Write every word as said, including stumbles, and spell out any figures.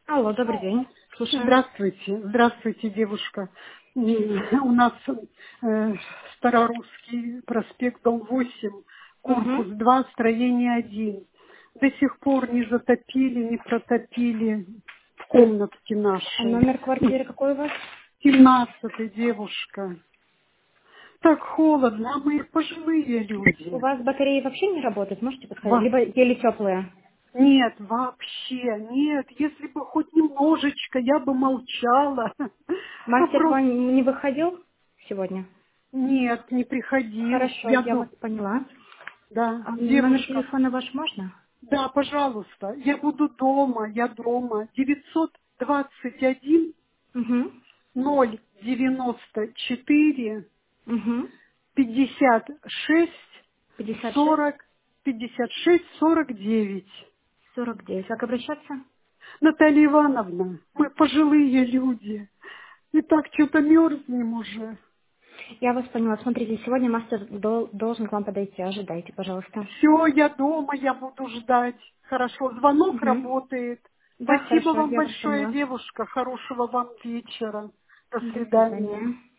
Алло, добрый день. Слушаю. Здравствуйте, здравствуйте, девушка. М, У нас э, Старорусский проспект, дом восемь, Угу. корпус два, строение один. До сих пор не затопили, не протопили в комнатке А нашей. номер квартиры какой у вас? Семнадцатая девушка. Так холодно, а мы пожилые У люди. вас батареи вообще не работают? Можете подсказать? Во- Либо еле теплые. Нет, вообще, нет. Если бы хоть немножечко, я бы молчала. А Мастер к просто вам не выходил сегодня? нет, не приходил. Хорошо, Я я вас ду... поняла. Да, А номер девушка. телефона ваш можно? Да, пожалуйста. Я буду дома, я дома. Девятьсот двадцать один Угу. ноль девяносто четыре Угу. пятьдесят шесть пятьдесят шесть сорок пятьдесят шесть сорок девять. сорок девять. Как обращаться? Наталья Ивановна, мы пожилые люди. И так что-то мерзнем уже. Я вас поняла. Смотрите, сегодня мастер дол- должен к вам подойти. Ожидайте, пожалуйста. Все, я дома, я буду ждать. Хорошо, звонок Угу. работает. Да, Спасибо хорошо, вам я вас большое, поняла. девушка. Хорошего вам вечера. До До свидания. свидания.